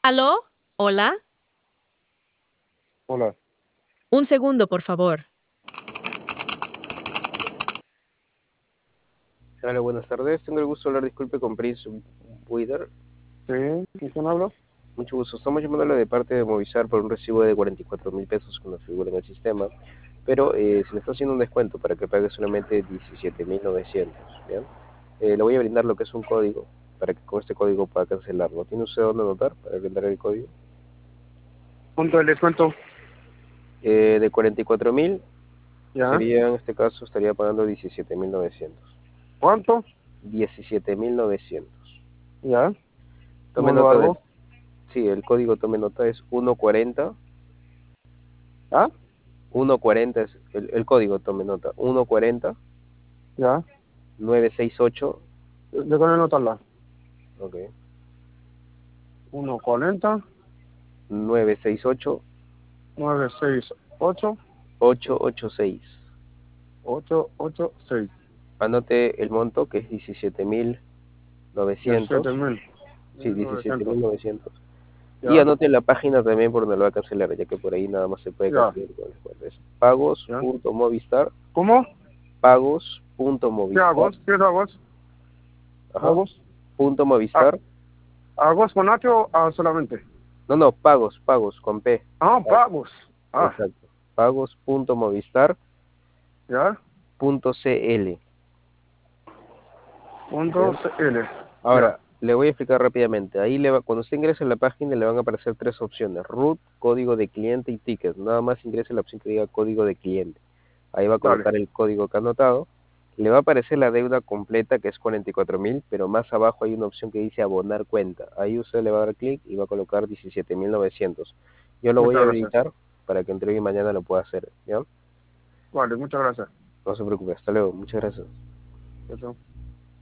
¿Aló? ¿Hola? Hola, Un segundo, por favor. hola, buenas tardes. Tengo el gusto de hablar, disculpe, con Prince Wither. Sí, ¿con quién hablo? Mucho gusto. Estamos llamándole de parte de Movistar por un recibo de 44.000 pesos que nos figura en el sistema, pero se le está haciendo un descuento para que pague solamente 17.900, ¿bien? Le voy a brindar lo que es un código para que con este código pueda cancelarlo. ¿Tiene usted dónde anotar para brindar el código? ¿Cuánto el descuento? De 44.000 ¿Ya? sería, en este caso, estaría pagando 17.900. ¿Cuánto? 17.900. ¿Ya? Tome ¿Cómo lo nota del. hago? Sí, el código, tome nota, es 140. ¿Ya? 140 es el código, tome nota. 140 ¿Ya? 968. ¿De cuál anotarla? Ok. 140 968 968 886. 886. Anote el monto, que es 17.900. 17.000. Sí, 900. 17.900. Y ¿Ya? anote la página también por donde lo va a cancelar, ya que por ahí nada más se puede ¿Ya? cancelar con el descuento. Es ¿Ya? pagos.movistar. ¿Cómo? ¿Qué hago? Pagos.movistar. ¿Qué hago? Ajá. ¿Hago? Punto Ah, Movistar. ¿hago con H o solamente? No, no, pagos, con P. Ah, Ah, pagos. Ah, exacto. Pagos.movistar.cl. ¿ya? Punto ¿Bien? CL. Ya. Ahora, le voy a explicar rápidamente. Ahí cuando usted ingrese en la página le van a aparecer tres opciones: root, código de cliente y ticket. Nada más ingrese la opción que diga código de cliente. Ahí va a Dale. colocar el código que ha anotado. Le va a aparecer la deuda completa, que es 44.000, pero más abajo hay una opción que dice abonar cuenta. Ahí usted le va a dar clic y va a colocar 17.900. Yo lo voy Muchas a gracias. habilitar para que entre hoy y mañana lo pueda hacer. ¿Ya? Vale, muchas gracias. No se preocupe. Hasta luego. Muchas gracias. Chao, chao.